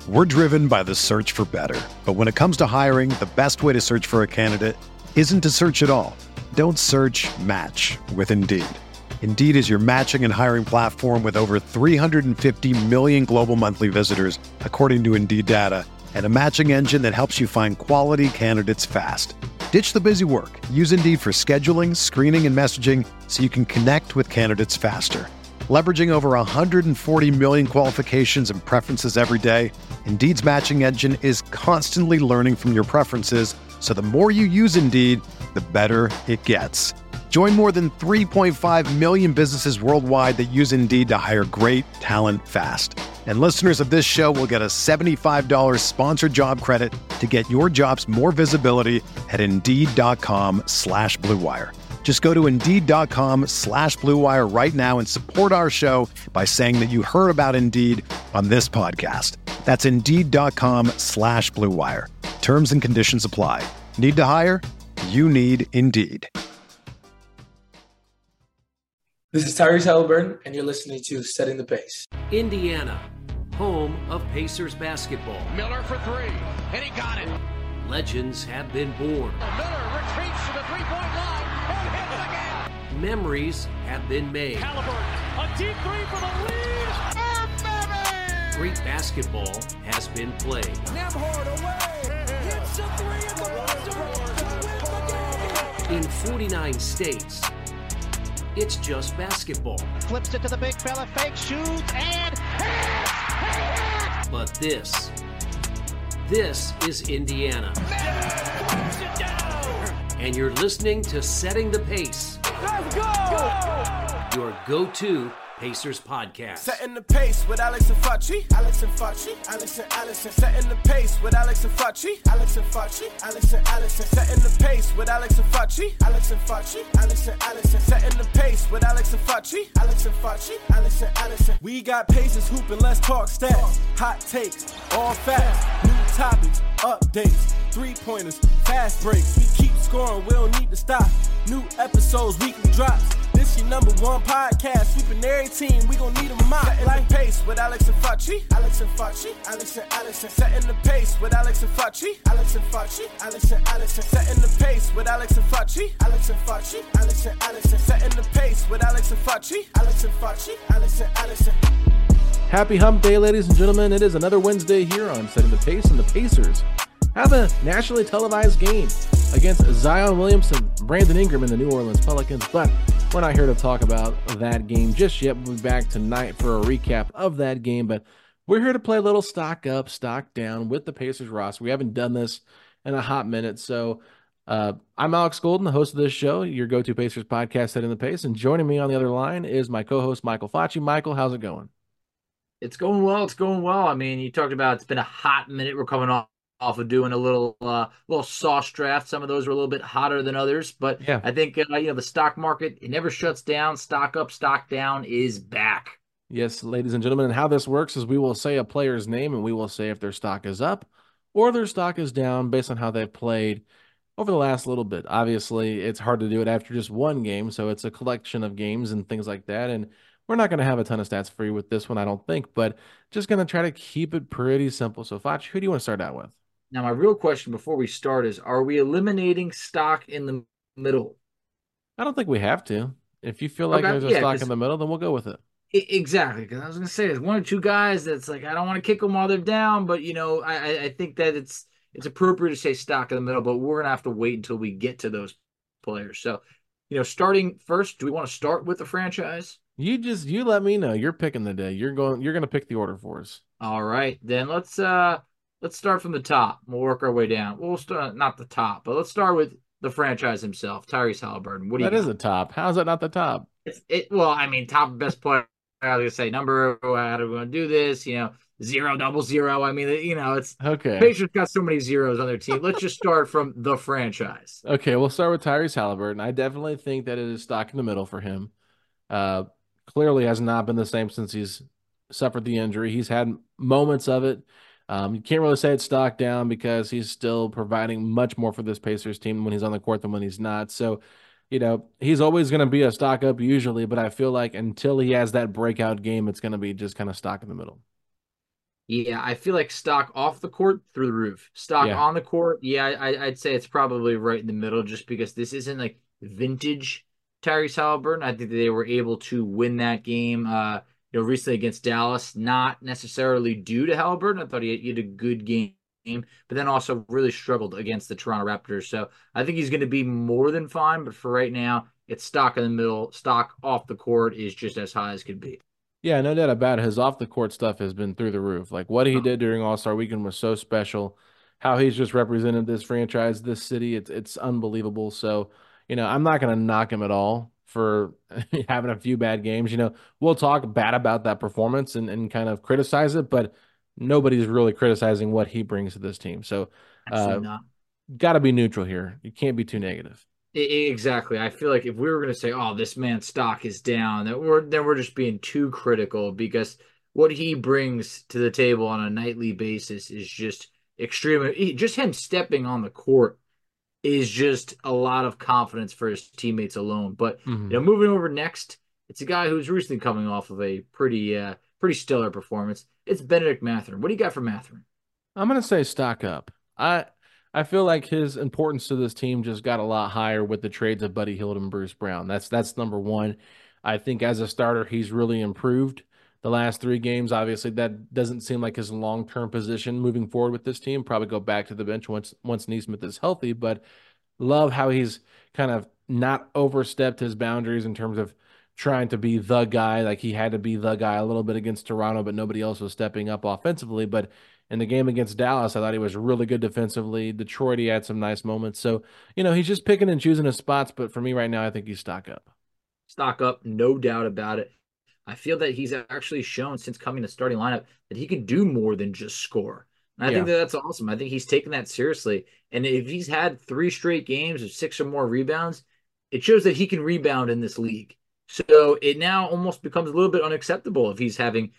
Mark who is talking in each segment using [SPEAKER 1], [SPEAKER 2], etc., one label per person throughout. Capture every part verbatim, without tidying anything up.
[SPEAKER 1] We're driven by the search for better. But when it comes to hiring, the best way to search for a candidate isn't to search at all. Don't search, match with Indeed. Indeed is your matching and hiring platform with over three hundred fifty million global monthly visitors, according to Indeed data, and a matching engine that helps you find quality candidates fast. Ditch the busy work. Use Indeed for scheduling, screening, and messaging so you can connect with candidates faster. Leveraging over one hundred forty million qualifications and preferences every day, Indeed's matching engine is constantly learning from your preferences, so the more you use Indeed, the better it gets. Join more than three point five million businesses worldwide that use Indeed to hire great talent fast. And listeners of this show will get a seventy-five dollars sponsored job credit to get your jobs more visibility at Indeed.com slash Blue Wire. Just go to Indeed.com slash Blue Wire right now and support our show by saying that you heard about Indeed on this podcast. That's Indeed.com slash Blue Wire. Terms and conditions apply. Need to hire? You need Indeed.
[SPEAKER 2] This is Tyrese Halliburton, and you're listening to Setting the Pace.
[SPEAKER 3] Indiana, home of Pacers basketball.
[SPEAKER 4] Miller for three, and he got it.
[SPEAKER 3] Legends have been born.
[SPEAKER 4] Miller retreats to the three-point line and hits again.
[SPEAKER 3] Memories have been made.
[SPEAKER 4] Halliburton, a deep three for the lead. Oh, baby!
[SPEAKER 3] Great basketball has been played.
[SPEAKER 4] Nembhard away, hits a three at the buzzer to win the game.
[SPEAKER 3] In forty-nine states, it's just basketball.
[SPEAKER 5] Flips it to the big fella, fake shoots, and hits! Hits!
[SPEAKER 3] But this, this is Indiana.
[SPEAKER 4] It down.
[SPEAKER 3] And you're listening to Setting the Pace.
[SPEAKER 4] Let's go! go!
[SPEAKER 3] Your go-to Pacers podcast.
[SPEAKER 6] Setting the pace with Alex and Facci. Alex and Facci. Alex and Allison. Setting the pace with Alex and Facci. Alex and Facci. Alex and Allison. Setting the pace with Alex and Facci. Alex and Facci. Alex and Allison. Setting the pace with Alex and Facci. Alex and Facci. Alex and Allison. We got Pacers hooping. Let's talk stats. Hot takes. All facts. New topics. Updates. Three pointers. Fast breaks. We keep scoring. We don't need to stop. New episodes. Weekly drops. This your number one podcast. Sweeping every team, we gon' need a mop. Setting like the pace with Alex and Facci. Alex and Facci. Alex and Allison. Setting the pace with Alex and Facci. Alex and Facci. Alex and Allison. Setting the pace with Alex and Facci. Alex and Facci. Alex and Allison. Setting the pace with Alex and Facci. Alex and Facci. Alex and Allison.
[SPEAKER 7] Happy Hump Day, ladies and gentlemen. It is another Wednesday here on Setting the Pace, and the Pacers have a nationally televised game against Zion Williamson, Brandon Ingram, and the New Orleans Pelicans. But we're not here to talk about that game just yet. We'll be back tonight for a recap of that game. But we're here to play a little stock up, stock down with the Pacers roster. We haven't done this in a hot minute. So uh, I'm Alex Golden, the host of this show, your go-to Pacers podcast, Setting the Pace. And joining me on the other line is my co-host, Michael Facci. Michael, how's it going?
[SPEAKER 8] It's going well. It's going well. I mean, you talked about it's been a hot minute. We're coming off. off of doing a little uh, little sauce draft. Some of those were a little bit hotter than others, but
[SPEAKER 7] yeah.
[SPEAKER 8] I think uh, you know the stock market, it never shuts down. Stock up, stock down is back.
[SPEAKER 7] Yes, ladies and gentlemen, and how this works is we will say a player's name and we will say if their stock is up or their stock is down based on how they've played over the last little bit. Obviously, it's hard to do it after just one game, so it's a collection of games and things like that, and we're not going to have a ton of stats for you with this one, I don't think, but just going to try to keep it pretty simple. So, Facci, who do you want to start out with?
[SPEAKER 8] Now, my real question before we start is, are we eliminating stock in the middle?
[SPEAKER 7] I don't think we have to. If you feel like
[SPEAKER 8] okay,
[SPEAKER 7] there's a
[SPEAKER 8] yeah,
[SPEAKER 7] stock in the middle, then we'll go with it.
[SPEAKER 8] Exactly, because I was going to say, there's one or two guys that's like, I don't want to kick them while they're down, but, you know, I, I think that it's it's appropriate to say stock in the middle, but we're going to have to wait until we get to those players. So, you know, starting first, do we want to start with the franchise?
[SPEAKER 7] You just, you let me know. You're picking the day. You're going, you're going to pick the order for us.
[SPEAKER 8] All right, then let's, uh, Let's start from the top. We'll work our way down. We'll start not the top, but let's start with the franchise himself, Tyrese Halliburton. What do you?
[SPEAKER 7] That
[SPEAKER 8] got?
[SPEAKER 7] is the top. How is that not the top?
[SPEAKER 8] It's, it well, I mean, top best player. I was gonna say number. How do we want to do this? You know, zero, double zero. I mean, you know, it's
[SPEAKER 7] okay.
[SPEAKER 8] Pacers got so many zeros on their team. Let's just start from the franchise.
[SPEAKER 7] Okay, we'll start with Tyrese Halliburton. I definitely think that it is stock in the middle for him. Uh, clearly has not been the same since he's suffered the injury. He's had moments of it. Um, you can't really say it's stock down because he's still providing much more for this Pacers team when he's on the court than when he's not. So, you know, he's always going to be a stock up usually, but I feel like until he has that breakout game, it's going to be just kind of stock in the middle.
[SPEAKER 8] Yeah, I feel like stock off the court through the roof. Stock
[SPEAKER 7] Yeah.
[SPEAKER 8] on the court, yeah, I, I'd say it's probably right in the middle just because this isn't like vintage Tyrese Halliburton. I think they were able to win that game, uh, you know, recently against Dallas, not necessarily due to Halliburton. I thought he had, he had a good game, but then also really struggled against the Toronto Raptors. So I think he's going to be more than fine, but for right now, it's stock in the middle. Stock off the court is just as high as could be.
[SPEAKER 7] Yeah, no doubt about it. His off the court stuff has been through the roof. Like what he
[SPEAKER 8] Oh,
[SPEAKER 7] did during All-Star Weekend was so special. How he's just represented this franchise, this city, it's it's unbelievable. So, you know, I'm not gonna knock him at all for having a few bad games. You know, we'll talk bad about that performance and, and kind of criticize it, but nobody's really criticizing what he brings to this team. So uh
[SPEAKER 8] absolutely not.
[SPEAKER 7] gotta be neutral here. You can't be too negative.
[SPEAKER 8] I- Exactly. I feel like if we were going to say, "Oh, this man's stock is down," that we're then we're just being too critical because what he brings to the table on a nightly basis is just extreme. he- Just him stepping on the court is just a lot of confidence for his teammates alone. But
[SPEAKER 7] Mhm.
[SPEAKER 8] you know, moving over next, it's a guy who's recently coming off of a pretty uh pretty stellar performance. It's Benedict Mathurin. What do you got for Mathurin?
[SPEAKER 7] I'm gonna say stock up. I I feel like his importance to this team just got a lot higher with the trades of Buddy Hield and Bruce Brown. That's that's number one. I think as a starter, he's really improved the last three games. Obviously, that doesn't seem like his long-term position moving forward with this team. Probably go back to the bench once once Neesmith is healthy, but love how he's kind of not overstepped his boundaries in terms of trying to be the guy. Like he had to be the guy a little bit against Toronto, but nobody else was stepping up offensively. But in the game against Dallas, I thought he was really good defensively. Detroit, he had some nice moments. So, you know, he's just picking and choosing his spots. But for me right now, I think he's stock up.
[SPEAKER 8] Stock up, no doubt about it. I feel that he's actually shown since coming to starting lineup that he can do more than just score. And I
[SPEAKER 7] Yeah.
[SPEAKER 8] think that that's awesome. I think he's taken that seriously. And if he's had three straight games of six or more rebounds, it shows that he can rebound in this league. So it now almost becomes a little bit unacceptable if he's having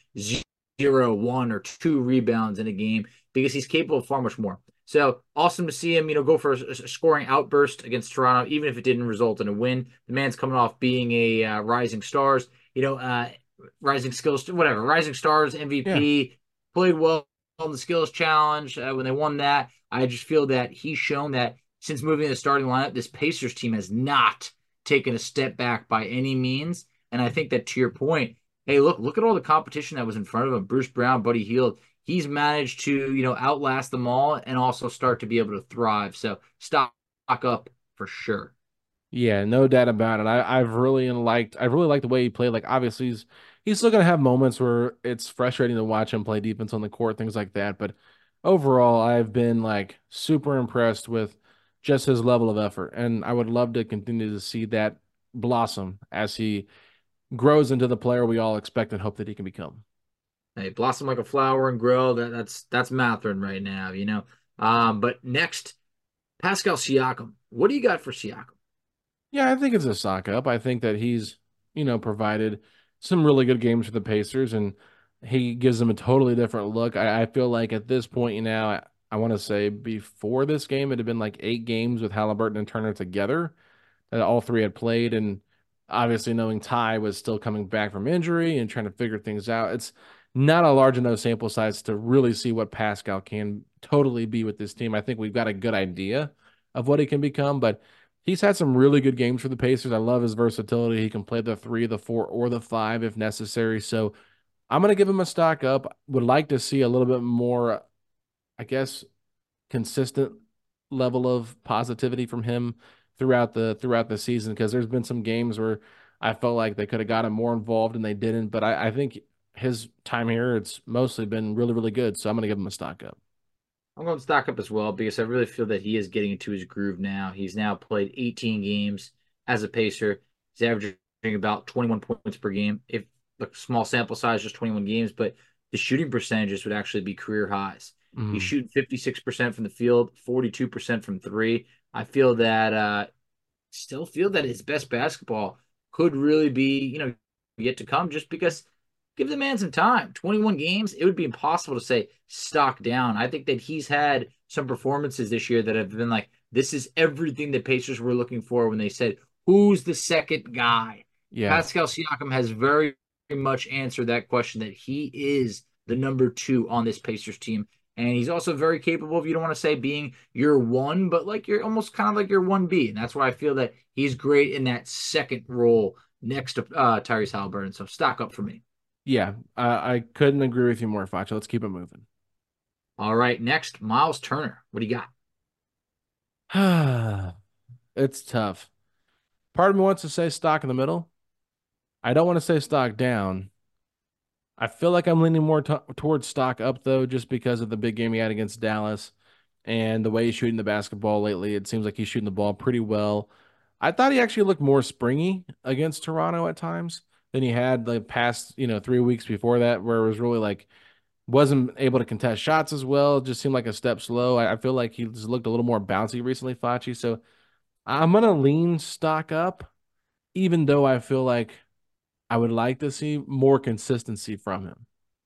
[SPEAKER 8] zero, one, or two rebounds in a game because he's capable of far much more. So awesome to see him, you know, go for a, a scoring outburst against Toronto, even if it didn't result in a win. The man's coming off being a uh, Rising Stars, you know, uh, Rising Skills, whatever, Rising Stars M V P, yeah. Played well on the Skills Challenge uh, when they won that. I just feel that he's shown that since moving to the starting lineup, this Pacers team has not taken a step back by any means. And I think that to your point, hey, look, look at all the competition that was in front of him. Bruce Brown, Buddy Hield. He's managed to, you know, outlast them all and also start to be able to thrive. So stock up for sure.
[SPEAKER 7] Yeah, no doubt about it. I, I've really liked I really like the way he played. Like obviously he's he's still gonna have moments where it's frustrating to watch him play defense on the court, things like that. But overall, I've been like super impressed with just his level of effort. And I would love to continue to see that blossom as he grows into the player we all expect and hope that he can become.
[SPEAKER 8] Hey, blossom like a flower and grow. That, that's that's Mathurin right now, you know. Um, but next, Pascal Siakam. What do you got for Siakam?
[SPEAKER 7] Yeah, I think it's a stock up. I think that he's, you know, provided some really good games for the Pacers, and he gives them a totally different look. I, I feel like at this point, you know, I, I want to say before this game, it had been like eight games with Halliburton and Turner together that all three had played, and obviously knowing Ty was still coming back from injury and trying to figure things out, it's not a large enough sample size to really see what Pascal can totally be with this team. I think we've got a good idea of what he can become, but he's had some really good games for the Pacers. I love his versatility. He can play the three, the four, or the five if necessary. So I'm going to give him a stock up. Would like to see a little bit more, I guess, consistent level of positivity from him throughout the throughout the season, because there's been some games where I felt like they could have got him more involved and they didn't. But I, I think his time here, it's mostly been really, really good. So I'm going to give him a stock up.
[SPEAKER 8] I'm going to stock up as well because I really feel that he is getting into his groove now. He's now played eighteen games as a Pacer. He's averaging about twenty-one points per game. If the small sample size, just twenty-one games, but the shooting percentages would actually be career highs. Mm. He's shooting fifty-six percent from the field, forty-two percent from three. I feel that, uh, still feel that his best basketball could really be, you know, yet to come just because give the man some time. twenty-one games, it would be impossible to say stock down. I think that he's had some performances this year that have been like, this is everything the Pacers were looking for when they said, who's the second guy? Yeah. Pascal Siakam has very much answered that question, that he is the number two on this Pacers team. And he's also very capable of, you don't want to say being your one, but like you're almost kind of like your one B. And that's why I feel that he's great in that second role next to uh, Tyrese Halliburton. So stock up for me.
[SPEAKER 7] Yeah, I, I couldn't agree with you more, Facha. Let's keep it moving.
[SPEAKER 8] All right, next, Miles Turner. What do you got?
[SPEAKER 7] It's tough. Part of me wants to say stock in the middle. I don't want to say stock down. I feel like I'm leaning more t- towards stock up, though, just because of the big game he had against Dallas and the way he's shooting the basketball lately. It seems like he's shooting the ball pretty well. I thought he actually looked more springy against Toronto at times than he had the past, you know, three weeks before that, where it was really like wasn't able to contest shots as well. It just seemed like a step slow. I, I feel like he just looked a little more bouncy recently, Facci. So I'm going to lean stock up, even though I feel like I would like to see more consistency from him.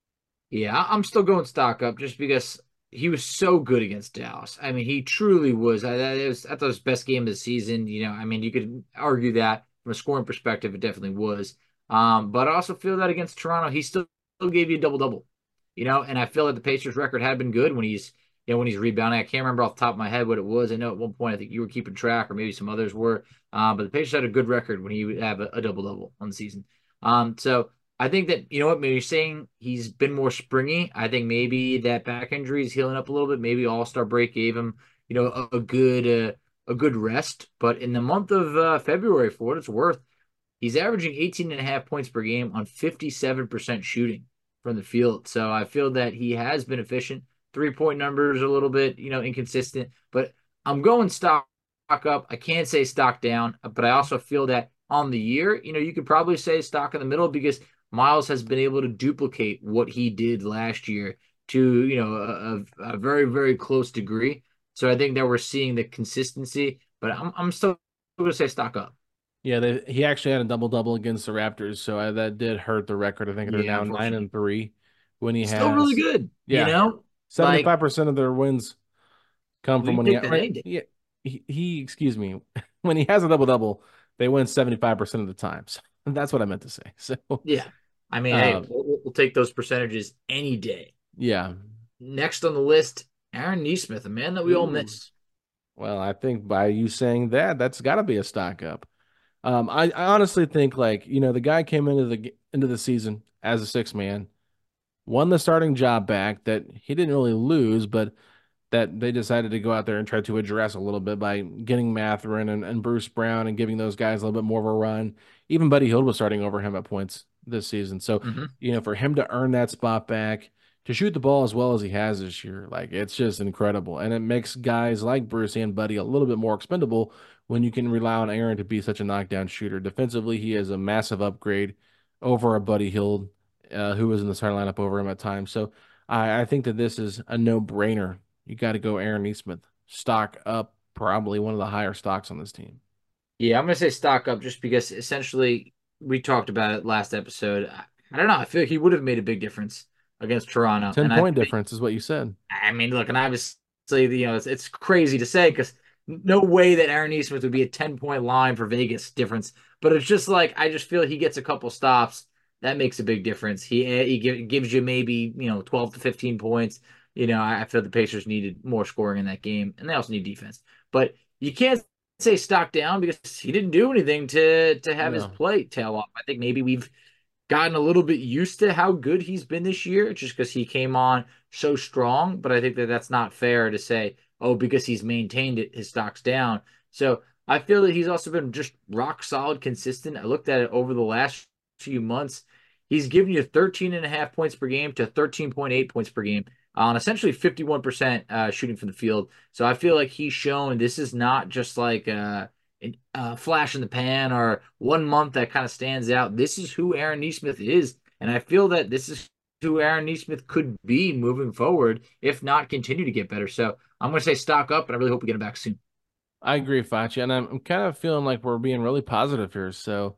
[SPEAKER 8] Yeah, I'm still going stock up just because he was so good against Dallas. I mean, he truly was. I, that was, I thought it was best game of the season. You know, I mean, you could argue that from a scoring perspective, it definitely was. Um, but I also feel that against Toronto, he still, still gave you a double-double. You know, and I feel like the Pacers record had been good when he's, you know, when he's rebounding. I can't remember off the top of my head what it was. I know at one point I think you were keeping track, or maybe some others were. Uh, but the Pacers had a good record when he would have a, a double-double on the season. Um, so I think that, you know what, maybe you're saying he's been more springy. I think maybe that back injury is healing up a little bit. Maybe All-Star break gave him, you know, a, a good uh, a good rest. But in the month of uh, February, for what it's worth, he's averaging eighteen and a half points per game on fifty-seven percent shooting from the field. So I feel that he has been efficient. Three-point numbers a little bit, you know, inconsistent. But I'm going stock up. I can't say stock down, but I also feel that on the year, you know, you could probably say stock in the middle because Miles has been able to duplicate what he did last year to, you know, a, a very, very close degree. So I think that we're seeing the consistency, but I'm, I'm still going to say stock up.
[SPEAKER 7] Yeah, they, he actually had a double-double against the Raptors, so I, that did hurt the record. I think they're
[SPEAKER 8] Yeah,
[SPEAKER 7] now nine and three when he
[SPEAKER 8] Still
[SPEAKER 7] has.
[SPEAKER 8] really good,
[SPEAKER 7] Yeah,
[SPEAKER 8] you know?
[SPEAKER 7] seventy-five percent of their wins come
[SPEAKER 8] We
[SPEAKER 7] from when
[SPEAKER 8] can
[SPEAKER 7] he,
[SPEAKER 8] take that
[SPEAKER 7] right,
[SPEAKER 8] any day.
[SPEAKER 7] yeah, he, he, excuse me, when he has a double-double, they win seventy-five percent of the time. So that's what I meant to say. So
[SPEAKER 8] Yeah. I mean,
[SPEAKER 7] uh,
[SPEAKER 8] hey, we'll, we'll take those percentages any day.
[SPEAKER 7] yeah.
[SPEAKER 8] Next on the list, Aaron Nesmith, a man that we all
[SPEAKER 7] Ooh.
[SPEAKER 8] miss.
[SPEAKER 7] Well, I think by you saying that, that's got to be a stock up. Um, I, I honestly think, like, you know, the guy came into the into the season as a six man, won the starting job back that he didn't really lose, but that they decided to go out there and try to address a little bit by getting Mathurin and, and Bruce Brown and giving those guys a little bit more of a run. Even Buddy Hield was starting over him at points this season. So,
[SPEAKER 8] Mm-hmm.
[SPEAKER 7] you know, for him to earn that spot back, to shoot the ball as well as he has this year, like, it's just incredible. And it makes guys like Bruce and Buddy a little bit more expendable when you can rely on Aaron to be such a knockdown shooter. Defensively, he is a massive upgrade over a Buddy Hield, uh, who was in the starting lineup over him at times. So I, I think that this is a no-brainer. You got to go Aaron Nesmith. Stock up, probably one of the higher stocks on this team.
[SPEAKER 8] Yeah, I'm going to say stock up just because essentially we talked about it last episode. I, I don't know. I feel like he would have made a big difference against Toronto.
[SPEAKER 7] ten-point difference is what you said.
[SPEAKER 8] I mean, look, and obviously, you know, it's, it's crazy to say because no way that Aaron Nesmith would be a ten-point line for Vegas difference. But it's just like, I just feel he gets a couple stops. That makes a big difference. He he give, gives you maybe, you know, twelve to fifteen points. You know, I, I feel the Pacers needed more scoring in that game, and they also need defense. But you can't say stock down because he didn't do anything to to have
[SPEAKER 7] No.
[SPEAKER 8] his play tail off. I think maybe we've gotten a little bit used to how good he's been this year just because he came on so strong. But I think that that's not fair to say, oh, because he's maintained it, his stock's down. So I feel that he's also been just rock solid, consistent. I looked at it over the last few months. He's given you thirteen and a half points per game to thirteen point eight points per game on essentially fifty-one percent uh, shooting from the field. So I feel like he's shown this is not just like uh, a, a flash in the pan or one month that kind of stands out. This is who Aaron Nesmith is. And I feel that this is who Aaron Nesmith could be moving forward, if not continue to get better. So I'm going to say stock up, and I really hope we get him back soon.
[SPEAKER 7] I agree, Facci, and I'm, I'm kind of feeling like we're being really positive here. So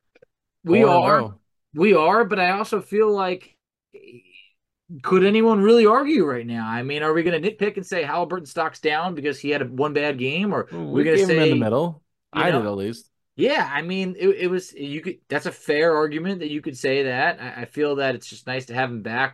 [SPEAKER 8] We
[SPEAKER 7] four in a
[SPEAKER 8] are.
[SPEAKER 7] row.
[SPEAKER 8] We are, but I also feel like, could anyone really argue right now? I mean, are we going to nitpick and say Halliburton stock's down because he had a one bad game, or
[SPEAKER 7] We
[SPEAKER 8] we're going to
[SPEAKER 7] gave him
[SPEAKER 8] say
[SPEAKER 7] in the middle.
[SPEAKER 8] you
[SPEAKER 7] I
[SPEAKER 8] know,
[SPEAKER 7] did at least.
[SPEAKER 8] Yeah, I mean, it, it was you could. That's a fair argument that you could say that. I, I feel that it's just nice to have him back with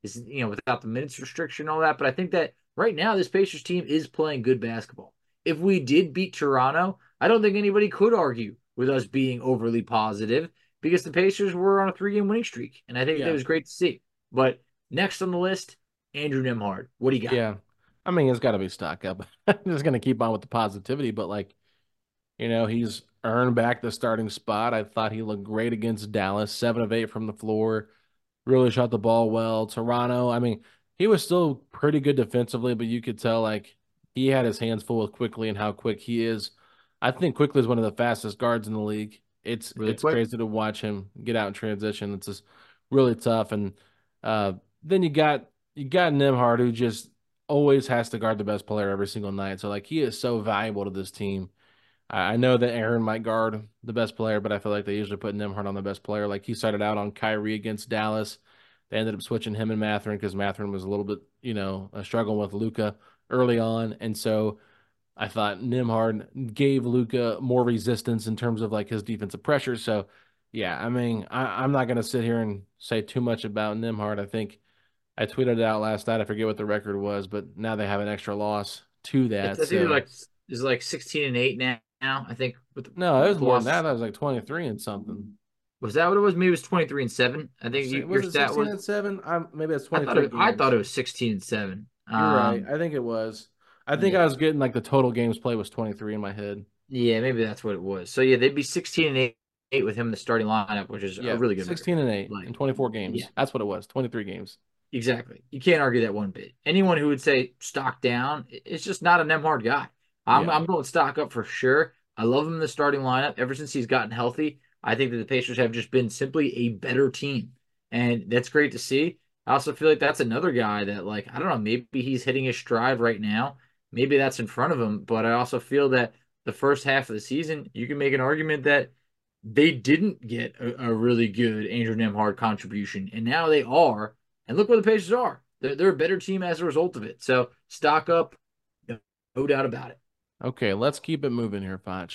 [SPEAKER 8] is, you know, without the minutes restriction and all that. But I think that right now this Pacers team is playing good basketball. If we did beat Toronto, I don't think anybody could argue with us being overly positive because the Pacers were on a three-game winning streak, and I think
[SPEAKER 7] Yeah.
[SPEAKER 8] that was great to see. But next on the list, Andrew Nembhard. What do you got?
[SPEAKER 7] Yeah. I mean, it's got to be stock up. I'm just going to keep on with the positivity, but like, you know, he's earned back the starting spot. I thought he looked great against Dallas, seven of eight from the floor, really shot the ball well. Toronto, I mean, he was still pretty good defensively, but you could tell like he had his hands full with Quickley and how quick he is. I think Quickley is one of the fastest guards in the league. It's
[SPEAKER 8] Really
[SPEAKER 7] it's
[SPEAKER 8] quick.
[SPEAKER 7] crazy to watch him get out in transition. It's just really tough. And uh, then you got you got Nembhard, who just always has to guard the best player every single night. So like he is so valuable to this team. I I know that Aaron might guard the best player, but I feel like they usually put Nembhard on the best player. Like he started out on Kyrie against Dallas. They ended up switching him and Mathurin because Mathurin was a little bit, you know, uh, struggling with Luka early on. And so I thought Nembhard gave Luka more resistance in terms of like his defensive pressure. So yeah, I mean, I, I'm not going to sit here and say too much about Nembhard. I think I tweeted it out last night. I forget what the record was, but now they have an extra loss to that.
[SPEAKER 8] It's, I think
[SPEAKER 7] so.
[SPEAKER 8] they're like is like sixteen and eight now. Now I think with the,
[SPEAKER 7] No, it was
[SPEAKER 8] the
[SPEAKER 7] more than
[SPEAKER 8] losses.
[SPEAKER 7] that. That was like twenty-three and something.
[SPEAKER 8] Was that what it was? Maybe it was twenty-three and seven. I think you,
[SPEAKER 7] was
[SPEAKER 8] your
[SPEAKER 7] it
[SPEAKER 8] stat
[SPEAKER 7] sixteen
[SPEAKER 8] was.
[SPEAKER 7] and seven? I'm, maybe it's
[SPEAKER 8] I
[SPEAKER 7] twenty-three.
[SPEAKER 8] thought, it, I
[SPEAKER 7] games.
[SPEAKER 8] thought it was sixteen and seven.
[SPEAKER 7] You're
[SPEAKER 8] um,
[SPEAKER 7] right. I think it was. I think
[SPEAKER 8] yeah.
[SPEAKER 7] I was getting like the total games played was twenty-three in my head.
[SPEAKER 8] Yeah, maybe that's what it was. So yeah, they'd be sixteen and eight, eight with him in the starting lineup, which is
[SPEAKER 7] Yeah,
[SPEAKER 8] a really good.
[SPEAKER 7] sixteen and eight
[SPEAKER 8] Like,
[SPEAKER 7] in twenty-four games.
[SPEAKER 8] yeah.
[SPEAKER 7] That's what it was. twenty-three games.
[SPEAKER 8] Exactly. You can't argue that one bit. Anyone who would say stock down, it's just not a Nembhard guy. I'm
[SPEAKER 7] Yeah.
[SPEAKER 8] I'm going stock up for sure. I love him in the starting lineup. Ever since he's gotten healthy, I think that the Pacers have just been simply a better team. And that's great to see. I also feel like that's another guy that, like, I don't know, maybe he's hitting his stride right now. Maybe that's in front of him. But I also feel that the first half of the season, you can make an argument that they didn't get a, a really good Andrew Nembhard contribution. And now they are. And look where the Pacers are. They're, they're a better team as a result of it. So stock up, no, no doubt about it.
[SPEAKER 7] Okay, let's keep it moving here, Foch.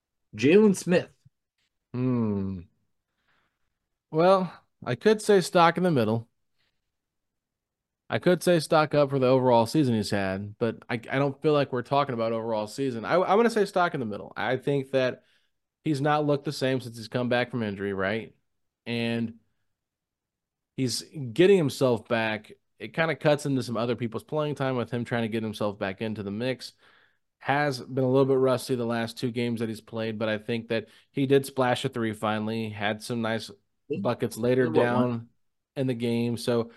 [SPEAKER 8] Jalen Smith.
[SPEAKER 7] Hmm. Well, I could say stock in the middle. I could say stock up for the overall season he's had, but I, I don't feel like we're talking about overall season. I, I'm going to say stock in the middle. I think that he's not looked the same since he's come back from injury, right? And he's getting himself back. It kind of cuts into some other people's playing time with him trying to get himself back into the mix. Has been a little bit rusty the last two games that he's played, but I think that he did splash a three finally, had some nice buckets later
[SPEAKER 8] Good one.
[SPEAKER 7] down in the game. So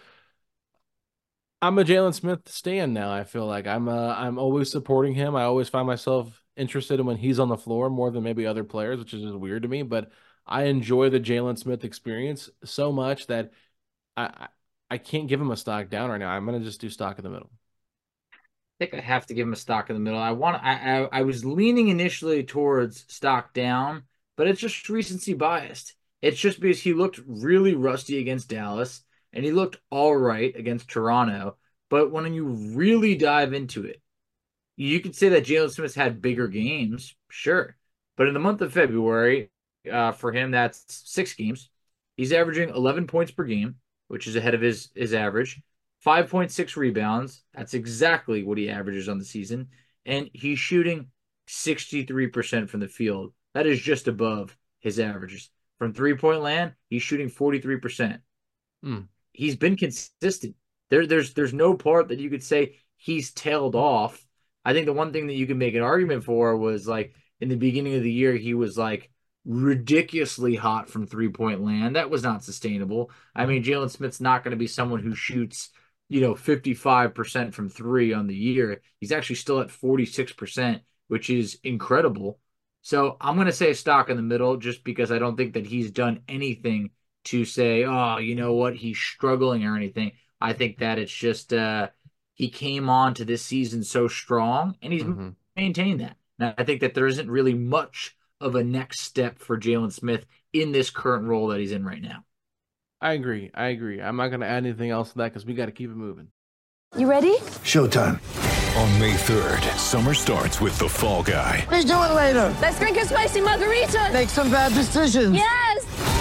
[SPEAKER 7] I'm a Jalen Smith stan now. I feel like I'm uh, I'm always supporting him. I always find myself interested in when he's on the floor more than maybe other players, which is just weird to me. But I enjoy the Jalen Smith experience so much that I I, I can't give him a stock down right now. I'm gonna just do stock in the middle.
[SPEAKER 8] I think I have to give him a stock in the middle. I want. I, I I was leaning initially towards stock down, but it's just recency biased. It's just because he looked really rusty against Dallas, and he looked all right against Toronto. But when you really dive into it, you could say that Jalen Smith's had bigger games, sure. But in the month of February, uh, for him, that's six games. He's averaging eleven points per game, which is ahead of his his average. five point six rebounds. That's exactly what he averages on the season. And he's shooting sixty-three percent from the field. That is just above his averages. From three-point land, he's shooting forty-three percent.
[SPEAKER 7] Mm.
[SPEAKER 8] He's been consistent. There, there's, there's no part that you could say he's tailed off. I think the one thing that you could make an argument for was, like, in the beginning of the year, he was, like, ridiculously hot from three-point land. That was not sustainable. I mean, Jalen Smith's not going to be someone who shoots – you know, fifty-five percent from three on the year. He's actually still at forty-six percent, which is incredible. So I'm going to say a stock in the middle just because I don't think that he's done anything to say, oh, you know what, he's struggling or anything. I think that it's just uh, he came on to this season so strong, and he's
[SPEAKER 7] Mm-hmm.
[SPEAKER 8] maintained that. And I think that there isn't really much of a next step for Jalen Smith in this current role that he's in right now.
[SPEAKER 7] I agree. I agree. I'm not going to add anything else to that because we got to keep it moving.
[SPEAKER 9] You ready?
[SPEAKER 10] Showtime. On May third, summer starts with The Fall Guy.
[SPEAKER 9] Let's do it later. Let's drink a spicy margarita. Make some bad decisions. Yes.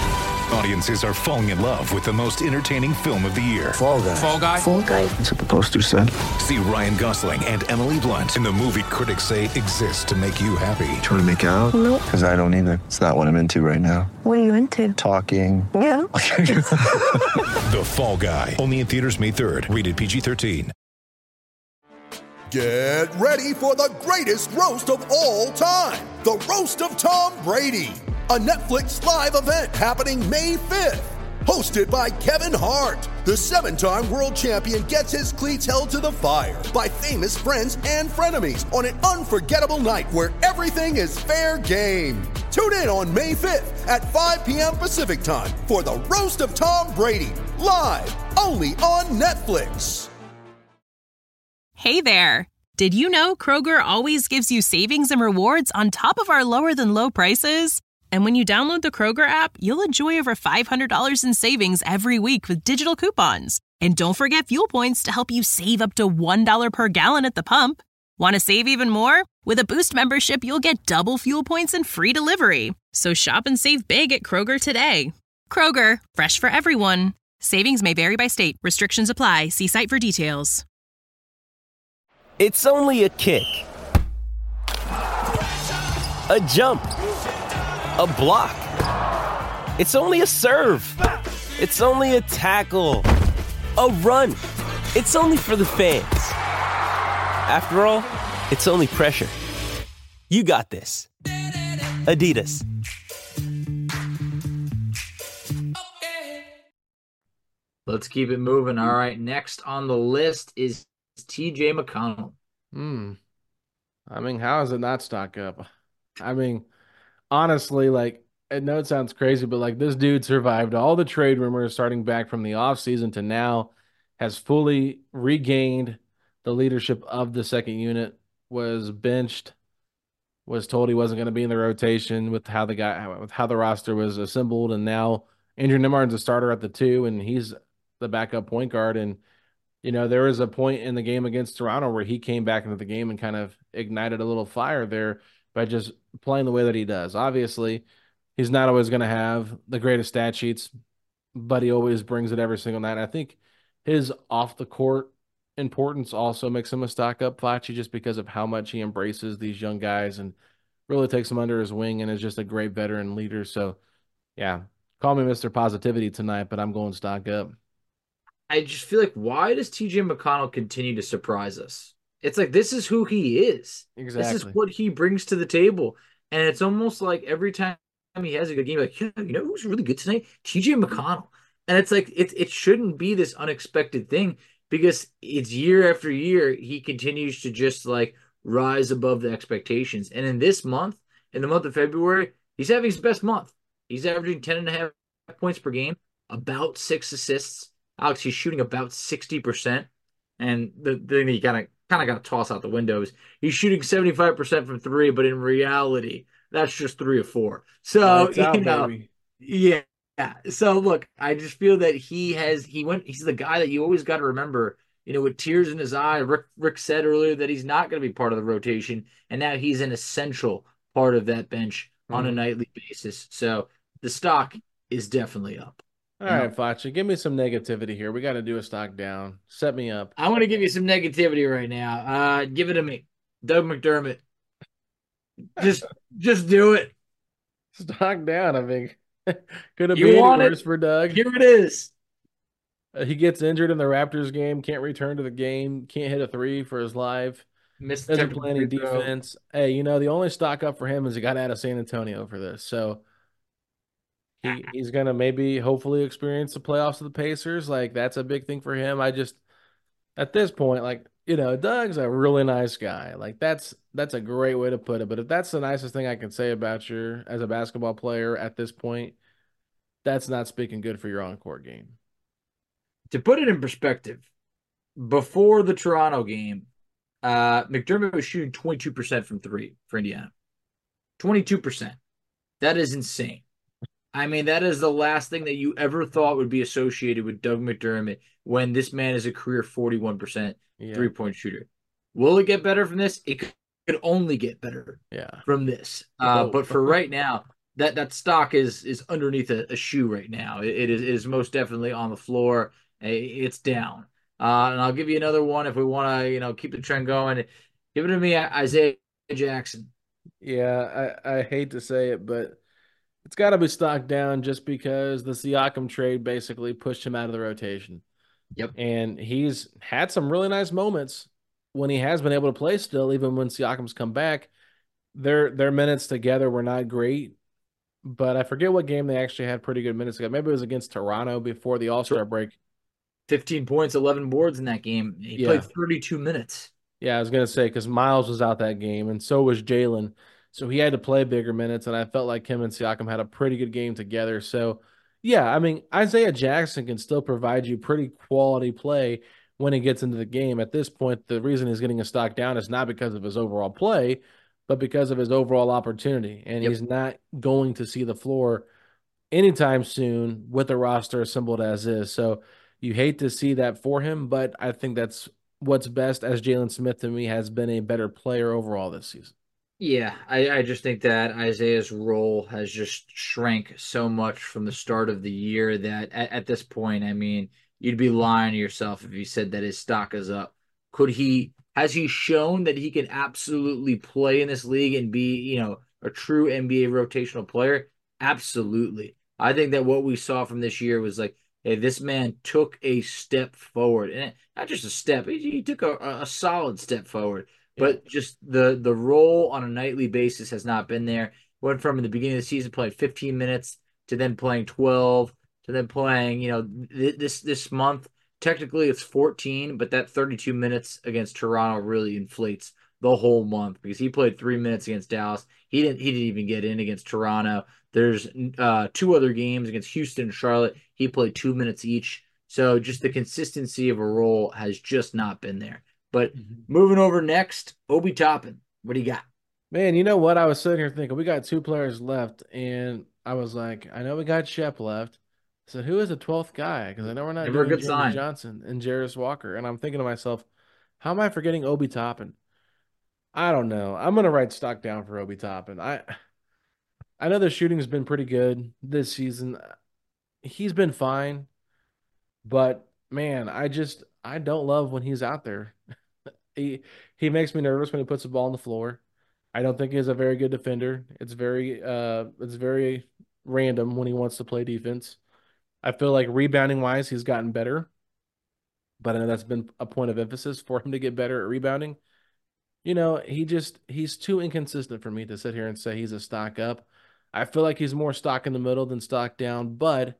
[SPEAKER 10] Audiences are falling in love with the most entertaining film of the year.
[SPEAKER 9] Fall Guy.
[SPEAKER 3] Fall guy.
[SPEAKER 9] Fall Guy. That's what the poster said.
[SPEAKER 10] See Ryan Gosling and Emily Blunt in the movie critics say exists to make you happy.
[SPEAKER 9] Trying to make it out?
[SPEAKER 11] Nope.
[SPEAKER 9] Because I don't either. It's not what I'm into right now.
[SPEAKER 11] What are you into?
[SPEAKER 9] Talking.
[SPEAKER 11] Yeah.
[SPEAKER 10] The Fall Guy. Only in theaters May third. Rated P G thirteen.
[SPEAKER 12] Get ready for the greatest roast of all time. The Roast of Tom Brady. A Netflix live event happening May fifth. Hosted by Kevin Hart. The seven-time world champion gets his cleats held to the fire by famous friends and frenemies on an unforgettable night where everything is fair game. Tune in on May fifth at five p.m. Pacific time for the Roast of Tom Brady. Live only on Netflix.
[SPEAKER 13] Hey there. Did you know Kroger always gives you savings and rewards on top of our lower than low prices? And when you download the Kroger app, you'll enjoy over five hundred dollars in savings every week with digital coupons. And don't forget fuel points to help you save up to one dollar per gallon at the pump. Want to save even more? With a Boost membership, you'll get double fuel points and free delivery. So shop and save big at Kroger today. Kroger, fresh for everyone. Savings may vary by state. Restrictions apply. See site for details.
[SPEAKER 14] It's only a kick. A jump. A block. It's only a serve. It's only a tackle. A run. It's only for the fans. After all, it's only pressure. You got this. Adidas.
[SPEAKER 8] Let's keep it moving. All right, next on the list is T J McConnell.
[SPEAKER 7] Hmm. I mean, how does it not stock up? I mean, honestly, like, I know it sounds crazy, but like this dude survived all the trade rumors starting back from the offseason to now, has fully regained the leadership of the second unit, was benched, was told he wasn't going to be in the rotation with how the guy with how the roster was assembled, and now Andrew Nembhard's a starter at the two, and he's the backup point guard. And you know, there was a point in the game against Toronto where he came back into the game and kind of ignited a little fire there by just playing the way that he does. Obviously, he's not always going to have the greatest stat sheets, but he always brings it every single night. I think his off-the-court importance also makes him a stock-up Facci just because of how much he embraces these young guys and really takes them under his wing and is just a great veteran leader. So, yeah, call me Mister Positivity tonight, but I'm going stock up.
[SPEAKER 8] I just feel like, why does T J McConnell continue to surprise us? It's like, this is who he is.
[SPEAKER 7] Exactly.
[SPEAKER 8] This is what he brings to the table. And it's almost like every time he has a good game, like, yeah, you know who's really good tonight? T J McConnell. And it's like, it, it shouldn't be this unexpected thing because it's year after year, he continues to just like rise above the expectations. And in this month, in the month of February, he's having his best month. He's averaging ten and a half points per game, about six assists. Alex, he's shooting about sixty percent. And the, the thing that you kind of kind of got to toss out the windows, he's shooting seventy-five percent from three, but in reality, that's just three or four. So, you
[SPEAKER 7] out,
[SPEAKER 8] know,
[SPEAKER 7] baby.
[SPEAKER 8] yeah. Yeah. So look, I just feel that he has, he went, he's the guy that you always got to remember, you know, with tears in his eye. Rick, Rick said earlier that he's not going to be part of the rotation. And now he's an essential part of that bench mm-hmm. on a nightly basis. So the stock is definitely up.
[SPEAKER 7] All right, Facci, give me some negativity here. We got to do a stock down. Set me up.
[SPEAKER 8] I want to give you some negativity right now. Uh, give it to me. Doug McDermott. Just, just do it.
[SPEAKER 7] Stock down, I think. Could have
[SPEAKER 8] You
[SPEAKER 7] been
[SPEAKER 8] want
[SPEAKER 7] worse
[SPEAKER 8] it?
[SPEAKER 7] for Doug.
[SPEAKER 8] Here it is.
[SPEAKER 7] Uh, he gets injured in the Raptors game, can't return to the game, can't hit a three for his life.
[SPEAKER 8] Missed
[SPEAKER 7] Doesn't
[SPEAKER 8] technical
[SPEAKER 7] play any
[SPEAKER 8] free throw.
[SPEAKER 7] defense. Hey, you know, the only stock up for him is he got out of San Antonio for this. So he, he's going to maybe hopefully experience the playoffs of the Pacers. Like, that's a big thing for him. I just, at this point, like, you know, Doug's a really nice guy. Like, that's that's a great way to put it. But if that's the nicest thing I can say about you as a basketball player at this point, that's not speaking good for your on-court game.
[SPEAKER 8] To put it in perspective, before the Toronto game, uh, McDermott was shooting twenty-two percent from three for Indiana. twenty-two percent. That is insane. I mean, that is the last thing that you ever thought would be associated with Doug McDermott when this man is a career forty-one percent
[SPEAKER 7] Yeah.
[SPEAKER 8] three-point shooter. Will it get better from this? It could only get better
[SPEAKER 7] Yeah.
[SPEAKER 8] from this. Uh, but for right now, that that stock is is underneath a, a shoe right now. It, it is it is most definitely on the floor. It's down. Uh, and I'll give you another one if we want to, you know, keep the trend going. Give it to me, Isaiah Jackson.
[SPEAKER 7] Yeah, I, I hate to say it, but it's got to be stocked down just because the Siakam trade basically pushed him out of the rotation.
[SPEAKER 8] Yep.
[SPEAKER 7] And he's had some really nice moments when he has been able to play still, even when Siakam's come back. Their their minutes together were not great, but I forget what game they actually had pretty good minutes together. Maybe it was against Toronto before the All-Star break.
[SPEAKER 8] fifteen points, eleven boards in that game. He
[SPEAKER 7] Yeah.
[SPEAKER 8] played thirty-two minutes.
[SPEAKER 7] Yeah, I was going to say, because Miles was out that game, and so was Jalen. So he had to play bigger minutes, and I felt like him and Siakam had a pretty good game together. So, yeah, I mean, Isaiah Jackson can still provide you pretty quality play when he gets into the game. At this point, the reason he's getting a stock down is not because of his overall play, but because of his overall opportunity. And
[SPEAKER 8] Yep.
[SPEAKER 7] he's not going to see the floor anytime soon with the roster assembled as is. So you hate to see that for him, but I think that's what's best, as Jalen Smith to me has been a better player overall this season.
[SPEAKER 8] Yeah, I, I just think that Isaiah's role has just shrank so much from the start of the year that at, at this point, I mean, you'd be lying to yourself if you said that his stock is up. Could he, has he shown that he can absolutely play in this league and be, you know, a true N B A rotational player? Absolutely. I think that what we saw from this year was like, hey, this man took a step forward, and not just a step, he, he took a, a solid step forward. But just the the role on a nightly basis has not been there. Went from in the beginning of the season playing fifteen minutes to then playing twelve to then playing, you know, th- this this month. Technically it's fourteen, but that thirty-two minutes against Toronto really inflates the whole month because he played three minutes against Dallas. He didn't he didn't even get in against Toronto. There's uh, two other games against Houston and Charlotte. He played two minutes each. So just the consistency of a role has just not been there. But moving over next, Obi Toppin. What do you got?
[SPEAKER 7] Man, you know what? I was sitting here thinking, we got two players left, and I was like, I know we got Shep left. So who is the twelfth guy? Because I know we're not
[SPEAKER 8] Never a
[SPEAKER 7] doing
[SPEAKER 8] good
[SPEAKER 7] Jeremy
[SPEAKER 8] sign.
[SPEAKER 7] Johnson and Jarris Walker. And I'm thinking to myself, how am I forgetting Obi Toppin? I don't know. I'm going to write stock down for Obi Toppin. I, I know the shooting's been pretty good this season. He's been fine. But, man, I just – I don't love when he's out there. He he makes me nervous when he puts the ball on the floor. I don't think he's a very good defender. It's very uh it's very random when he wants to play defense. I feel like rebounding wise he's gotten better, but I know that's been a point of emphasis for him to get better at rebounding. You know, he just he's too inconsistent for me to sit here and say he's a stock up. I feel like he's more stock in the middle than stock down, but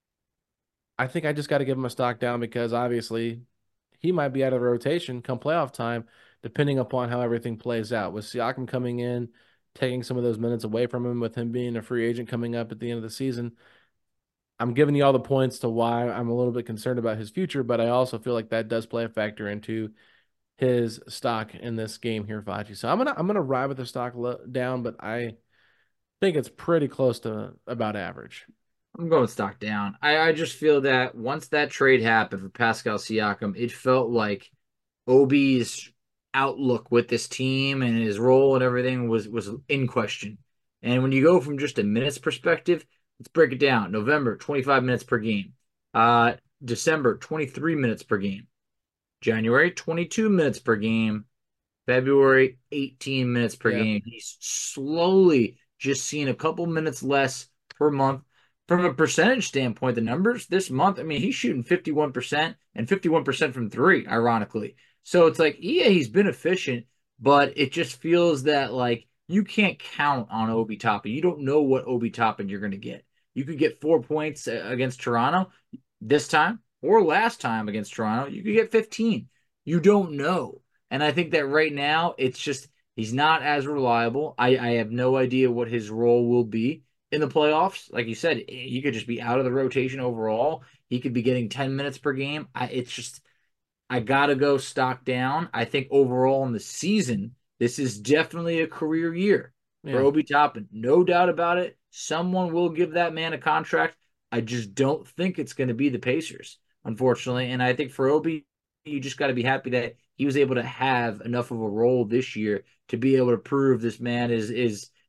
[SPEAKER 7] I think I just got to give him a stock down because obviously he might be out of the rotation come playoff time, depending upon how everything plays out. With Siakam coming in, taking some of those minutes away from him, with him being a free agent coming up at the end of the season, I'm giving you all the points to why I'm a little bit concerned about his future, but I also feel like that does play a factor into his stock in this game here, Fachi. So I'm gonna I'm gonna ride with the stock lo- down, but I think it's pretty close to about average.
[SPEAKER 8] I'm going stock down. I, I just feel that once that trade happened for Pascal Siakam, it felt like Obi's outlook with this team and his role and everything was, was in question. And when you go from just a minutes perspective, let's break it down. November, twenty-five minutes per game. Uh, December, twenty-three minutes per game. January, twenty-two minutes per game. February, eighteen minutes per
[SPEAKER 7] Yeah.
[SPEAKER 8] game. He's slowly just seeing a couple minutes less per month. From a percentage standpoint, the numbers this month, I mean, he's shooting fifty-one percent and fifty-one percent from three, ironically. So it's like, yeah, he's been efficient, but it just feels that, like, you can't count on Obi Toppin. You don't know what Obi Toppin you're going to get. You could get four points against Toronto this time, or last time against Toronto, you could get fifteen. You don't know. And I think that right now, it's just, he's not as reliable. I, I have no idea what his role will be in the playoffs. Like you said, he could just be out of the rotation overall. He could be getting ten minutes per game. I, it's just, I got to go stock down. I think overall in the season, this is definitely a career year
[SPEAKER 7] Yeah.
[SPEAKER 8] for Obi Toppin. No doubt about it. Someone will give that man a contract. I just don't think it's going to be the Pacers, unfortunately. And I think for Obi, you just got to be happy that he was able to have enough of a role this year to be able to prove this man is is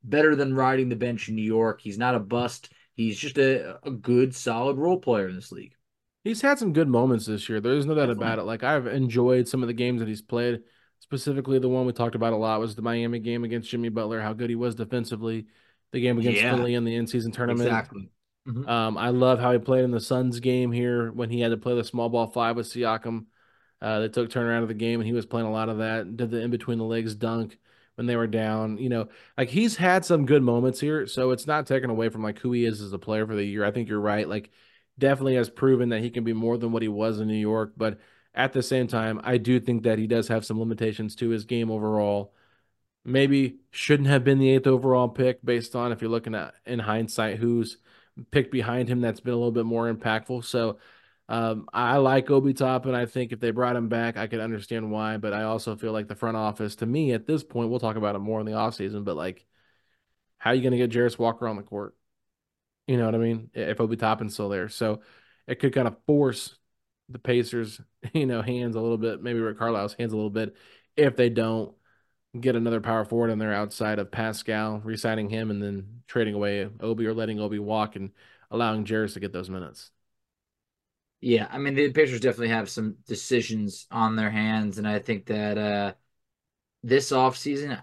[SPEAKER 8] better than riding the bench in New York. He's not a bust. He's just a, a good, solid role player in this league.
[SPEAKER 7] He's had some good moments this year. There's no doubt
[SPEAKER 8] Definitely.
[SPEAKER 7] about it. Like, I've enjoyed some of the games that he's played. Specifically, the one we talked about a lot was the Miami game against Jimmy Butler, how good he was defensively. The game against
[SPEAKER 8] Yeah.
[SPEAKER 7] Philly in the in-season tournament.
[SPEAKER 8] Exactly. Mm-hmm.
[SPEAKER 7] Um, I love how he played in the Suns game here when he had to play the small ball five with Siakam. Uh, they took turnaround of the game, and he was playing a lot of that. Did the in-between-the-legs dunk when they were down. You know, like, he's had some good moments here, so it's not taken away from, like, who he is as a player for the year. I think you're right. Like, definitely has proven that he can be more than what he was in New York, but at the same time, I do think that he does have some limitations to his game overall. Maybe shouldn't have been the eighth overall pick based on, if you're looking at in hindsight, who's picked behind him that's been a little bit more impactful. So um, I like Obi Toppin. I think if they brought him back, I could understand why, but I also feel like the front office, to me at this point, we'll talk about it more in the offseason, but like, how are you going to get Jarris Walker on the court? You know what I mean? If Obi Toppin's still there. So it could kind of force the Pacers, you know, hands a little bit, maybe Rick Carlisle's hands a little bit, if they don't get another power forward on their outside of Pascal, re-signing him and then trading away Obi or letting Obi walk and allowing Jarris to get those minutes.
[SPEAKER 8] Yeah, I mean, the Pacers definitely have some decisions on their hands, and I think that uh, this offseason,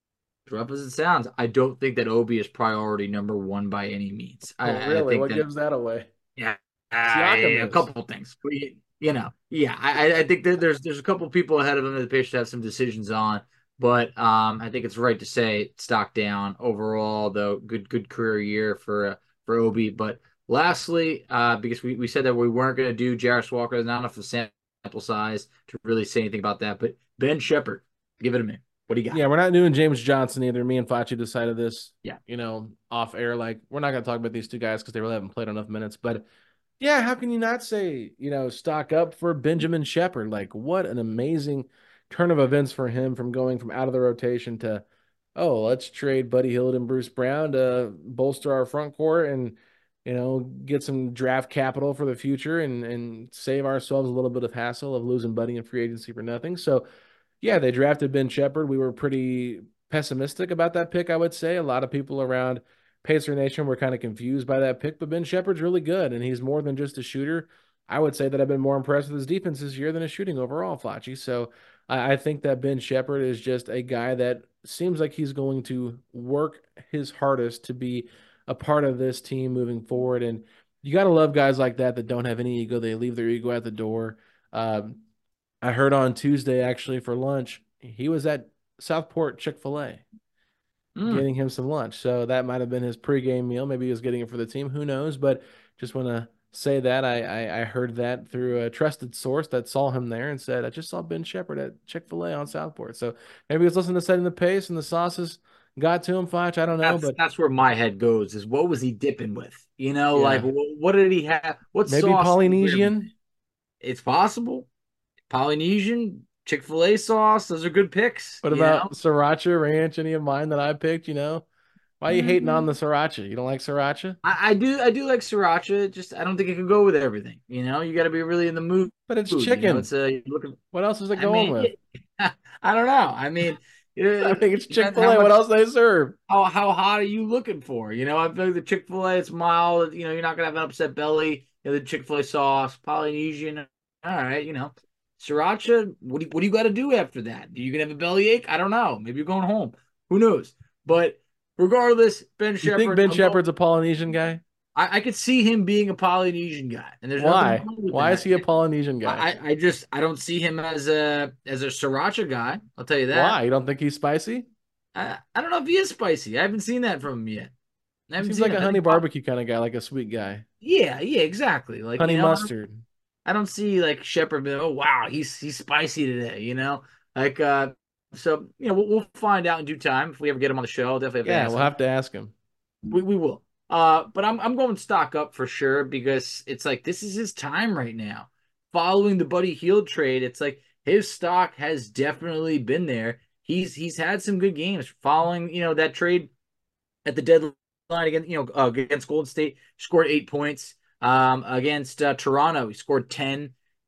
[SPEAKER 8] rough as it sounds, I don't think that Obi is priority number one by any means.
[SPEAKER 7] Oh,
[SPEAKER 8] I,
[SPEAKER 7] really?
[SPEAKER 8] I think
[SPEAKER 7] what
[SPEAKER 8] that,
[SPEAKER 7] gives that away?
[SPEAKER 8] Yeah,
[SPEAKER 7] Siakam
[SPEAKER 8] a
[SPEAKER 7] is.
[SPEAKER 8] couple of things. We, you know, yeah, I, I think that there's there's a couple of people ahead of him that the Pacers have some decisions on, but um, I think it's right to say stock down overall. Though good good career year for uh, for Obi, but lastly, uh, because we, we said that we weren't going to do Jarris Walker, there's not enough of sample size to really say anything about that. But Ben Shepherd, give it to me. What do you got?
[SPEAKER 7] Yeah, we're not doing James Johnson either. Me and Facci decided this,
[SPEAKER 8] yeah,
[SPEAKER 7] you know, off air. Like, we're not going to talk about these two guys because they really haven't played enough minutes. But yeah, how can you not say, you know, stock up for Benjamin Shepherd? Like, what an amazing turn of events for him from going from out of the rotation to, oh, let's trade Buddy Hield and Bruce Brown to bolster our front court and, you know, get some draft capital for the future and, and save ourselves a little bit of hassle of losing Buddy in free agency for nothing. So, yeah, they drafted Ben Shepherd. We were pretty pessimistic about that pick, I would say. A lot of people around Pacer Nation were kind of confused by that pick, but Ben Shepherd's really good, and he's more than just a shooter. I would say that I've been more impressed with his defense this year than his shooting overall, Facci. So I, I think that Ben Shepherd is just a guy that seems like he's going to work his hardest to be a part of this team moving forward. And you got to love guys like that that don't have any ego. They leave their ego at the door. Um, I heard on Tuesday, actually, for lunch, he was at Southport Chick-fil-A mm. getting him some lunch. So that might have been his pregame meal. Maybe he was getting it for the team. Who knows? But just want to say that. I, I, I heard that through a trusted source that saw him there and said, I just saw Ben Shepherd at Chick-fil-A on Southport. So maybe he was listening to Setting the Pace and the sauces got to him, Foch. I don't know.
[SPEAKER 8] That's,
[SPEAKER 7] but
[SPEAKER 8] that's where my head goes is what was he dipping with? You know,
[SPEAKER 7] yeah.
[SPEAKER 8] like what did he have? What
[SPEAKER 7] maybe
[SPEAKER 8] sauce
[SPEAKER 7] Polynesian?
[SPEAKER 8] It's possible. Polynesian, Chick-fil-A sauce, those are good picks.
[SPEAKER 7] What about know? Sriracha Ranch, any of mine that I picked, you know? Why are you mm-hmm. hating on the Sriracha? You don't like Sriracha?
[SPEAKER 8] I, I do I do like Sriracha, just I don't think it can go with everything. You know, you gotta be really in the mood.
[SPEAKER 7] But it's
[SPEAKER 8] food,
[SPEAKER 7] chicken.
[SPEAKER 8] You know? It's a, looking...
[SPEAKER 7] What else is it going
[SPEAKER 8] I mean,
[SPEAKER 7] with?
[SPEAKER 8] I don't know. I mean
[SPEAKER 7] I think it's Chick-fil-A. What else they serve?
[SPEAKER 8] How how hot are you looking for? You know, I feel like the Chick-fil-A, it's mild, you know, you're not gonna have an upset belly, you know, the Chick-fil-A sauce, Polynesian, all right, you know. Sriracha, what do you, what do you got to do after that? Are you going to have a bellyache? I don't know. Maybe you're going home. Who knows? But regardless, Ben Shepherd.
[SPEAKER 7] You think Ben Shepherd's a Polynesian guy?
[SPEAKER 8] I, I could see him being a Polynesian guy. And there's
[SPEAKER 7] Why? Why
[SPEAKER 8] that.
[SPEAKER 7] is he a Polynesian guy?
[SPEAKER 8] I, I just I don't see him as a as a Sriracha guy. I'll tell you that.
[SPEAKER 7] Why? You don't think he's spicy?
[SPEAKER 8] I, I don't know if he is spicy. I haven't seen that from him yet. I haven't
[SPEAKER 7] Seems
[SPEAKER 8] seen
[SPEAKER 7] like
[SPEAKER 8] that.
[SPEAKER 7] a honey barbecue kind of guy, like a sweet guy.
[SPEAKER 8] Yeah, yeah, exactly. Like
[SPEAKER 7] honey
[SPEAKER 8] you know,
[SPEAKER 7] mustard.
[SPEAKER 8] I don't see like Shepherd being, oh wow, he's he's spicy today, you know? Like uh so you know, we'll, we'll find out in due time. If we ever get him on the show, I'll definitely have to
[SPEAKER 7] Yeah,
[SPEAKER 8] ask
[SPEAKER 7] we'll
[SPEAKER 8] him.
[SPEAKER 7] have to ask him.
[SPEAKER 8] We we will. Uh but I'm I'm going stock up for sure because it's like this is his time right now. Following the Buddy Hield trade, it's like his stock has definitely been there. He's he's had some good games following, you know, that trade at the deadline against, you know, uh, against Golden State, scored eight points. Um, against uh, Toronto, he scored ten.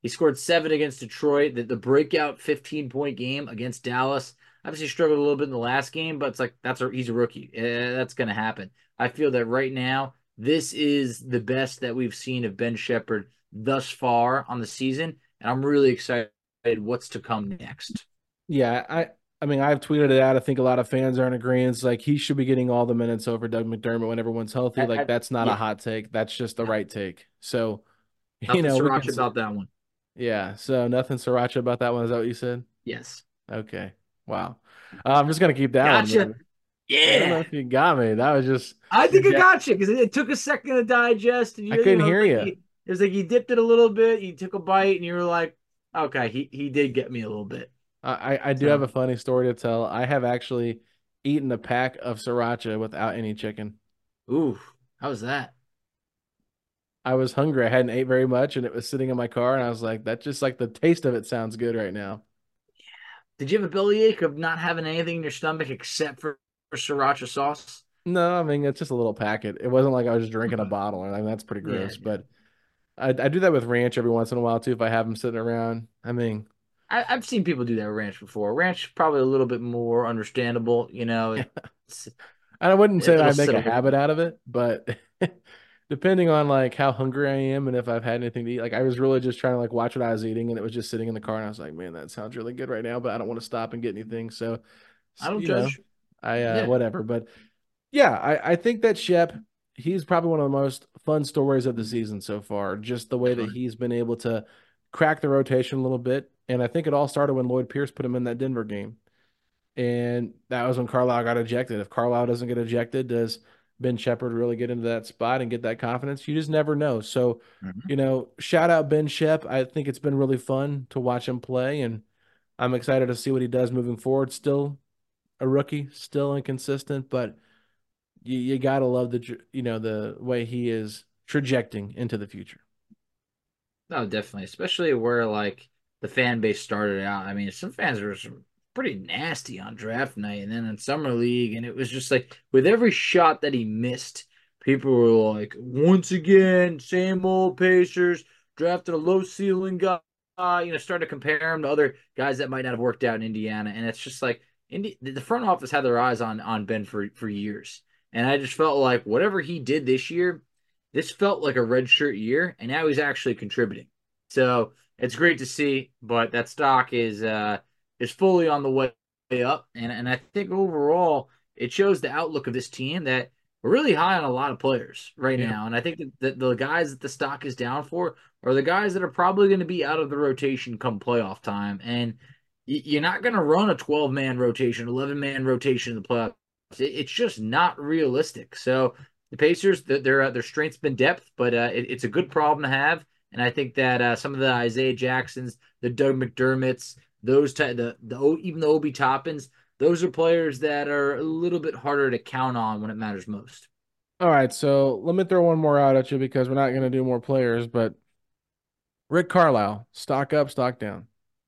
[SPEAKER 8] He scored seven against Detroit. The, the breakout fifteen-point game against Dallas. Obviously struggled a little bit in the last game, but it's like that's a, he's a rookie. Uh, that's going to happen. I feel that right now, this is the best that we've seen of Ben Shepherd thus far on the season, and I'm really excited what's to come next.
[SPEAKER 7] Yeah, I I mean, I've tweeted it out. I think a lot of fans are in agreement. Like, he should be getting all the minutes over Doug McDermott when everyone's healthy. Like, that's not
[SPEAKER 8] yeah.
[SPEAKER 7] a hot take. That's just the right take. So,
[SPEAKER 8] Nothing
[SPEAKER 7] you know,
[SPEAKER 8] sriracha
[SPEAKER 7] can,
[SPEAKER 8] about that one.
[SPEAKER 7] Yeah, so nothing sriracha about that one. Is that what you said?
[SPEAKER 8] Yes.
[SPEAKER 7] Okay. Wow. Uh, I'm just gonna keep that
[SPEAKER 8] gotcha.
[SPEAKER 7] one.
[SPEAKER 8] Yeah.
[SPEAKER 7] I don't know if you got me. That was just.
[SPEAKER 8] I think I got you because it, it took a second to digest. And you,
[SPEAKER 7] I couldn't
[SPEAKER 8] you know,
[SPEAKER 7] hear you.
[SPEAKER 8] Like, it was like you dipped it a little bit. You took a bite, and you were like, "Okay, he he did get me a little bit."
[SPEAKER 7] I I do so. have a funny story to tell. I have actually eaten a pack of sriracha without any chicken.
[SPEAKER 8] Ooh, how was that?
[SPEAKER 7] I was hungry. I hadn't ate very much, and it was sitting in my car, and I was like, "That just like the taste of it sounds good right now."
[SPEAKER 8] Yeah. Did you have a bellyache of not having anything in your stomach except for, for sriracha sauce?
[SPEAKER 7] No, I mean, it's just a little packet. It wasn't like I was just drinking a bottle. I mean, that's pretty gross. Yeah, but I, I do that with ranch every once in a while too. If I have them sitting around, I mean,
[SPEAKER 8] I, I've seen people do that with ranch before. Ranch probably a little bit more understandable, you know. It's,
[SPEAKER 7] I wouldn't say that I make a
[SPEAKER 8] simple.
[SPEAKER 7] habit out of it, but depending on like how hungry I am and if I've had anything to eat, like I was really just trying to like watch what I was eating, and it was just sitting in the car, and I was like, man, that sounds really good right now, but I don't want to stop and get anything. So
[SPEAKER 8] I don't
[SPEAKER 7] you
[SPEAKER 8] judge.
[SPEAKER 7] Know, I uh,
[SPEAKER 8] yeah.
[SPEAKER 7] whatever, but yeah, I, I think that Shep, he's probably one of the most fun stories of the season so far. Just the way that he's been able to crack the rotation a little bit, and I think it all started when Lloyd Pierce put him in that Denver game. And that was when Carlisle got ejected. If Carlisle doesn't get ejected, does Ben Shepherd really get into that spot and get that confidence? You just never know. So, mm-hmm. you know, shout out Ben Shep. I think it's been really fun to watch him play, and I'm excited to see what he does moving forward. Still a rookie, still inconsistent, but you, you got to love the, you know, the way he is trajecting into the future.
[SPEAKER 8] No, definitely. Especially where like the fan base started out. I mean, some fans were some pretty nasty on draft night and then in summer league, and it was just like with every shot that he missed, people were like, once again, same old Pacers, drafted a low ceiling guy, you know, starting to compare him to other guys that might not have worked out in Indiana. And it's just like Indi- the front office had their eyes on on Ben for for years, and I just felt like whatever he did this year, this felt like a redshirt year, and now he's actually contributing. So it's great to see, but that stock is uh is fully on the way up. And, and I think overall it shows the outlook of this team that we're really high on a lot of players right yeah. now. And I think that, that the guys that the stock is down for are the guys that are probably going to be out of the rotation come playoff time. And y- you're not going to run a twelve-man rotation, eleven-man rotation in the playoffs. It, it's just not realistic. So the Pacers, their, their strength's been depth, but uh, it, it's a good problem to have. And I think that uh, some of the Isaiah Jacksons, the Doug McDermotts, Those t- the the even the Obi Toppins, those are players that are a little bit harder to count on when it matters most.
[SPEAKER 7] All right, so let me throw one more out at you because we're not going to do more players, but Rick Carlisle, stock up, stock down.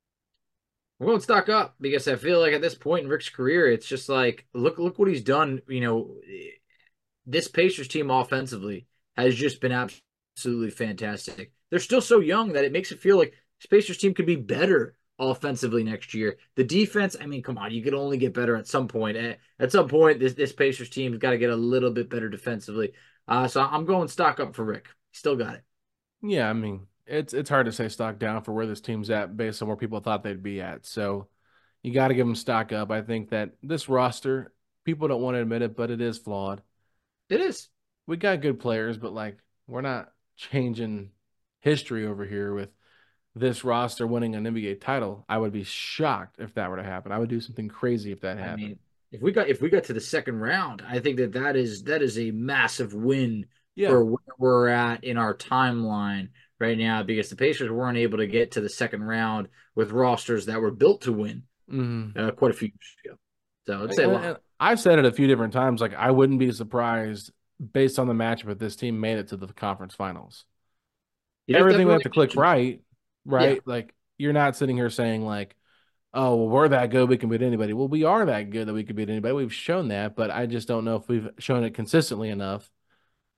[SPEAKER 8] We're going to stock up because I feel like at this point in Rick's career, it's just like look look what he's done. You know, this Pacers team offensively has just been absolutely fantastic. They're still so young that it makes it feel like this Pacers team could be better offensively next year. The defense, I mean, come on, you could only get better at some point. At, at some point, this this Pacers team has got to get a little bit better defensively. Uh, so I'm going stock up for Rick. Still got it.
[SPEAKER 7] Yeah, I mean, it's it's hard to say stock down for where this team's at based on where people thought they'd be at. So you got to give them stock up. I think that this roster, people don't want to admit it, but it is flawed.
[SPEAKER 8] It is.
[SPEAKER 7] We got good players, but like we're not changing history over here with this roster winning an N B A title. I would be shocked if that were to happen. I would do something crazy if that happened. I mean,
[SPEAKER 8] if we got if we got to the second round, I think that that is that is a massive win
[SPEAKER 7] yeah.
[SPEAKER 8] for where we're at in our timeline right now, because the Pacers weren't able to get to the second round with rosters that were built to win
[SPEAKER 7] mm-hmm.
[SPEAKER 8] uh, quite a few years ago. So I'd say a lot.
[SPEAKER 7] I've said it a few different times. Like I wouldn't be surprised based on the matchup if this team made it to the conference finals. You Everything would have to click right. Right? Yeah. Like, you're not sitting here saying, like, oh, well, we're that good, we can beat anybody. Well, we are that good that we can beat anybody. We've shown that, but I just don't know if we've shown it consistently enough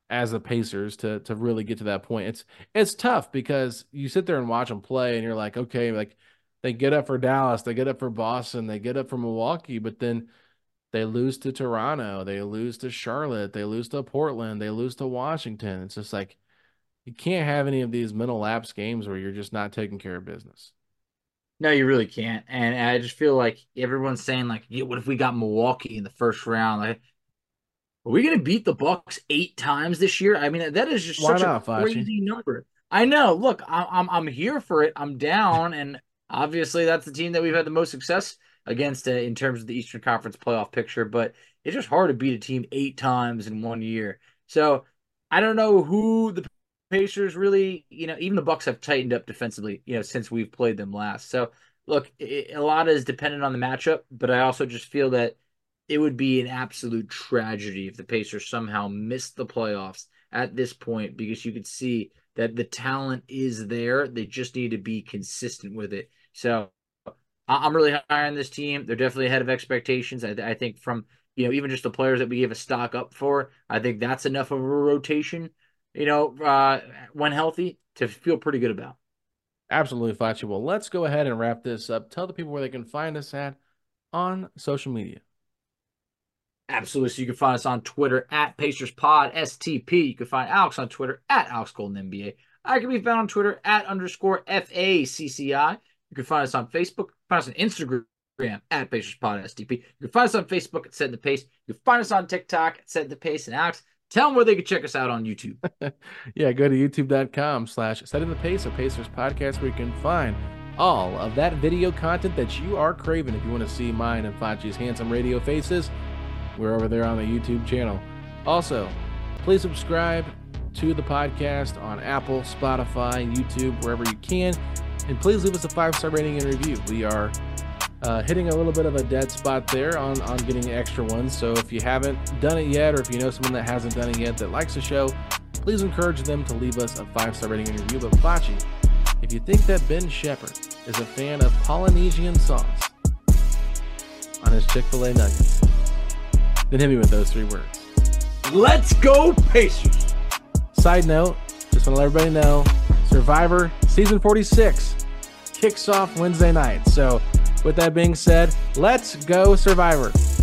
[SPEAKER 7] as the Pacers to to really get to that point. It's it's tough because you sit there and watch them play and you're like, okay, like they get up for Dallas, they get up for Boston, they get up for Milwaukee, but then they lose to Toronto, they lose to Charlotte, they lose to Portland, they lose to Washington. It's just like you can't have any of these mental lapse games where you're just not taking care of business.
[SPEAKER 8] No, you really can't. And I just feel like everyone's saying, like, yeah, what if we got Milwaukee in the first round? Like, are we going to beat the Bucks eight times this year? I mean, that is just
[SPEAKER 7] Why
[SPEAKER 8] such
[SPEAKER 7] not,
[SPEAKER 8] a crazy Facci? number. I know. Look, I'm, I'm I'm here for it. I'm down, and obviously that's the team that we've had the most success against uh, in terms of the Eastern Conference playoff picture. But it's just hard to beat a team eight times in one year. So I don't know who the Pacers really, you know, even the Bucks have tightened up defensively, you know, since we've played them last. So, look, it, a lot is dependent on the matchup, but I also just feel that it would be an absolute tragedy if the Pacers somehow missed the playoffs at this point, because you could see that the talent is there. They just need to be consistent with it. So, I'm really high on this team. They're definitely ahead of expectations. I, I think from, you know, even just the players that we gave a stock up for, I think that's enough of a rotation, you know, uh, when healthy, to feel pretty good about.
[SPEAKER 7] Absolutely, Facci. Well, let's go ahead and wrap this up. Tell the people where they can find us at on social media.
[SPEAKER 8] Absolutely. So you can find us on Twitter at PacersPod, S T P. You can find Alex on Twitter at Alex Golden N B A. I can be found on Twitter at underscore F A C C I. You can find us on Facebook. Find us on Instagram at PacersPod, S T P. You can find us on Facebook at Setting the Pace. You can find us on TikTok at Setting the Pace. And Alex, tell them where they can check us out on YouTube.
[SPEAKER 7] Yeah, go to youtube.com slash Setting the Pace, a Pacers podcast, where you can find all of that video content that you are craving. If you want to see mine and Facci's handsome radio faces, we're over there on the YouTube channel. Also, please subscribe to the podcast on Apple, Spotify, YouTube, wherever you can. And please leave us a five-star rating and review. We are uh, hitting a little bit of a dead spot there on, on getting extra ones. So if you haven't done it yet, or if you know someone that hasn't done it yet that likes the show, please encourage them to leave us a five-star rating and review. But Facci, if you think that Ben Shepherd is a fan of Polynesian sauce on his Chick-fil-A nuggets, then hit me with those three words.
[SPEAKER 8] Let's go, Pacers!
[SPEAKER 7] Side note, just want to let everybody know, Survivor Season forty-six kicks off Wednesday night. So with that being said, let's go Survivor.